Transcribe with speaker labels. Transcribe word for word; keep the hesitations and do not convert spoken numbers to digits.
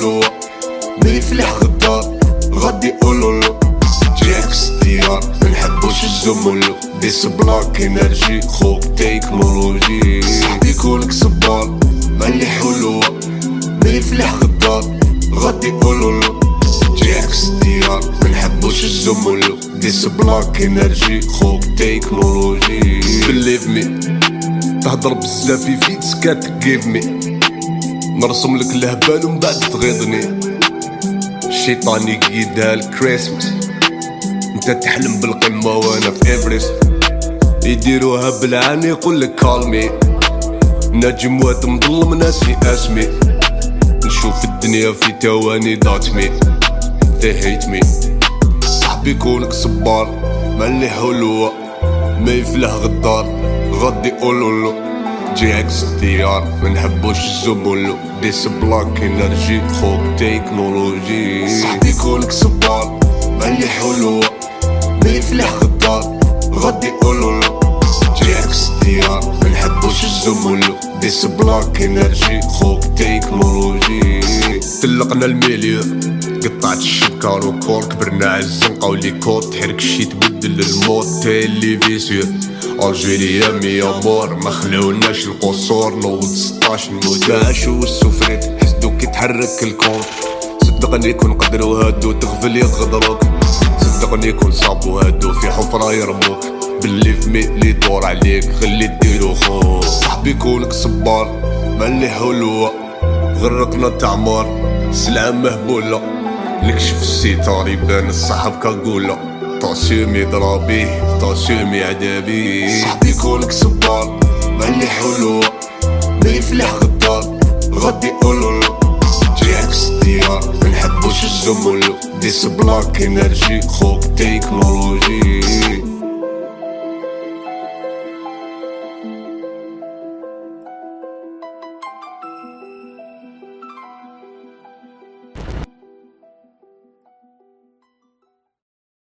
Speaker 1: حلوة ما يفلح غدار غادي يقولولو جاك ستيار منحبوش الزملو ديس بلاك انرجي خوك تكنولوجي صاحبي كونك صبار مالي حلوة ما يفلح غدار غادي يقولولو جاك ستيار منحبوش الزملو ديس بلاك انرجي خوك تكنولوجي بليف مي تهضر بزاف في فيتس كاتجيف مي نرسم لك الهبال ومن بعد تغيظني الشيطان يقيدها الكريسماس انت تحلم بالقمة وانا في ايفرست يديروها بالعاني يقولك كالمي نجم واد مظلم ناسي اسمي نشوف الدنيا في تواني داتمي they hate me صاحبي كونك صبار مالي حلوة ما يفلح غدار غادي يقولولو جاك ستيار منحبوش الزملو ديس بلاك انرجي خوك تكنولوجي صاحبي كونك صبار مالي حلوة ما يفلح غدار غادي يقولولو جاك ستيار منحبوش الزملو ديس بلاك انرجي خوك تكنولوجي طلقنا الميليو قطعت الشبكة وكور كبرنا عالزنقة ولي كود تحرك شي تبدل الموت تيليفيزيو الجيريا مية مور ما خلوناش القصور نوض ستاش نموت عاشو والسفريت حسدو كي تحرك الكون صدقني كون قدرو هادو تغفل يغدروك صدقني كون صابو هادو في حفرة يرموك باللي في مي لي دور عليك خلي ديرو خوك صاحبي كونك صبار مالي حلوة غرقنا تعمار سلعة مهبولة نكشف الستار يبان الصحاب كاقولة طاسيمي ضرابي طاسيمي عذابي صاحبي كونك صبار مالي حلوة ما يفلح غدار غادي يقولولو جاك ستيار منحبوش الزملو ديس بلاك انرجي خوك تكنولوجي